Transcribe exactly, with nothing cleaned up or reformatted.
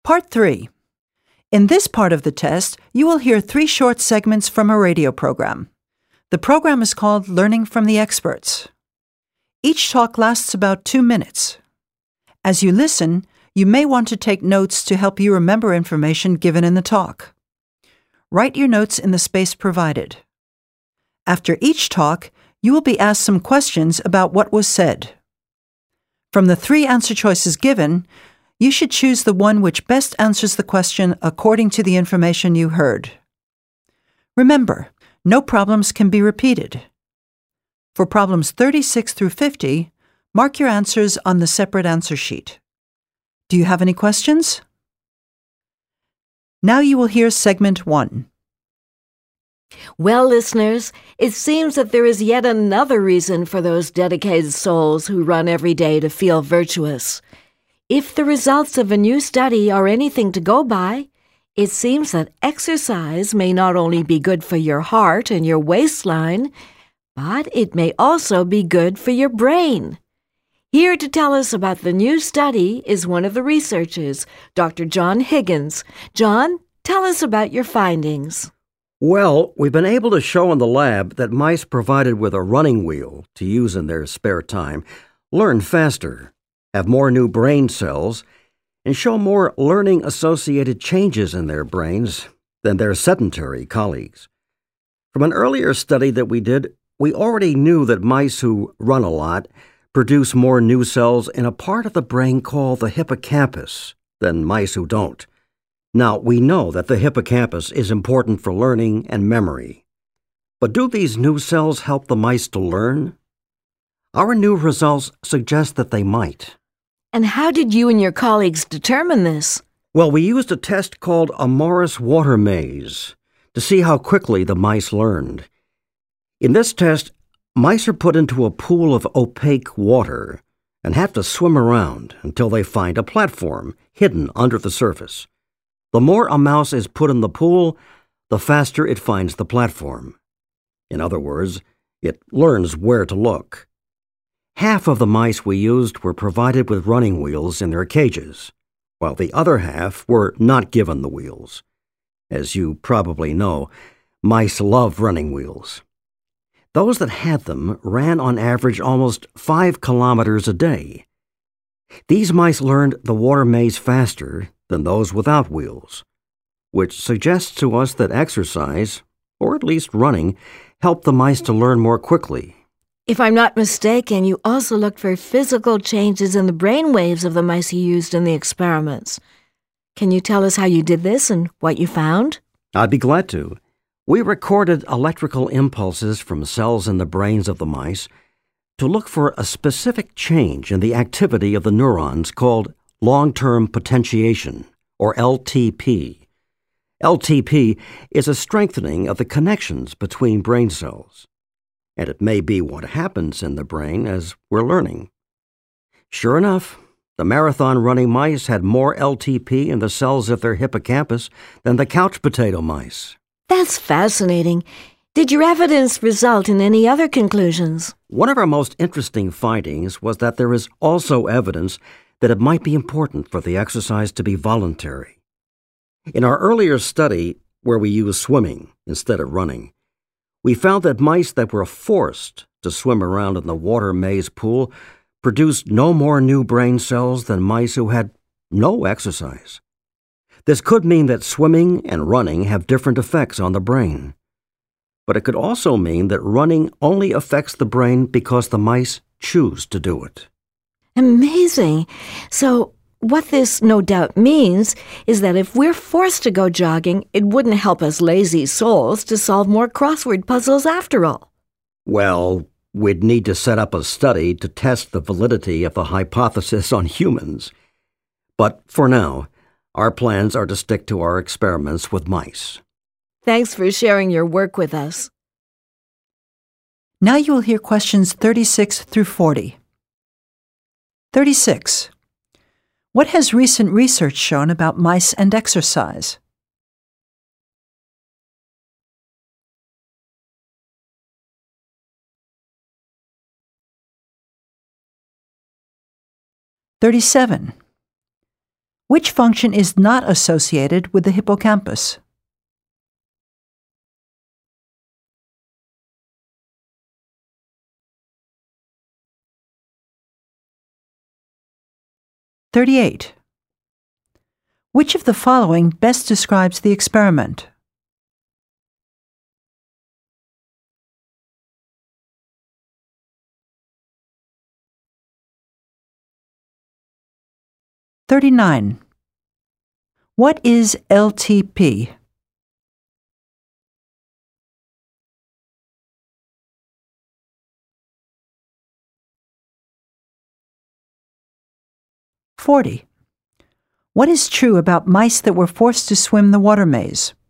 Part three. In this part of the test, you will hear three short segments from a radio program. The program is called Learning from the Experts. Each talk lasts about two minutes. As you listen, you may want to take notes to help you remember information given in the talk. Write your notes in the space provided. After each talk, you will be asked some questions about what was said. From the three answer choices given, you should choose the one which best answers the question according to the information you heard. Remember, no problems can be repeated. For problems thirty-six through fifty, mark your answers on the separate answer sheet. Do you have any questions? Now you will hear segment one. Well, listeners, it seems that there is yet another reason for those dedicated souls who run every day to feel virtuous. If the results of a new study are anything to go by, it seems that exercise may not only be good for your heart and your waistline, but it may also be good for your brain. Here to tell us about the new study is one of the researchers, Doctor John Higgins. John, tell us about your findings. Well, we've been able to show in the lab that mice provided with a running wheel to use in their spare time learn faster, have more new brain cells, and show more learning-associated changes in their brains than their sedentary colleagues. From an earlier study that we did, we already knew that mice who run a lot produce more new cells in a part of the brain called the hippocampus than mice who don't. Now, we know that the hippocampus is important for learning and memory. But do these new cells help the mice to learn? Our new results suggest that they might. And how did you and your colleagues determine this? Well, we used a test called a Morris water maze to see how quickly the mice learned. In this test, mice are put into a pool of opaque water and have to swim around until they find a platform hidden under the surface. The more a mouse is put in the pool, the faster it finds the platform. In other words, it learns where to look. Half of the mice we used were provided with running wheels in their cages, while the other half were not given the wheels. As you probably know, mice love running wheels. Those that had them ran on average almost five kilometers a day. These mice learned the water maze faster than those without wheels, which suggests to us that exercise, or at least running, helped the mice to learn more quickly. If I'm not mistaken, you also looked for physical changes in the brain waves of the mice you used in the experiments. Can you tell us how you did this and what you found? I'd be glad to. We recorded electrical impulses from cells in the brains of the mice to look for a specific change in the activity of the neurons called long-term potentiation, or L T P. L T P is a strengthening of the connections between brain cells, and it may be what happens in the brain as we're learning. Sure enough, the marathon-running mice had more L T P in the cells of their hippocampus than the couch potato mice. That's fascinating. Did your evidence result in any other conclusions? One of our most interesting findings was that there is also evidence that it might be important for the exercise to be voluntary. In our earlier study, where we used swimming instead of running, we found that mice that were forced to swim around in the water maze pool produced no more new brain cells than mice who had no exercise. This could mean that swimming and running have different effects on the brain. But it could also mean that running only affects the brain because the mice choose to do it. Amazing. So what this no doubt means is that if we're forced to go jogging, it wouldn't help us lazy souls to solve more crossword puzzles after all. Well, we'd need to set up a study to test the validity of the hypothesis on humans. But for now, our plans are to stick to our experiments with mice. Thanks for sharing your work with us. Now you will hear questions thirty-six through forty. thirty-six. What has recent research shown about mice and exercise? thirty-seven. Which function is not associated with the hippocampus? thirty-eight. Which of the following best describes the experiment? thirty-nine. What is L T P? forty. What is true about mice that were forced to swim the water maze?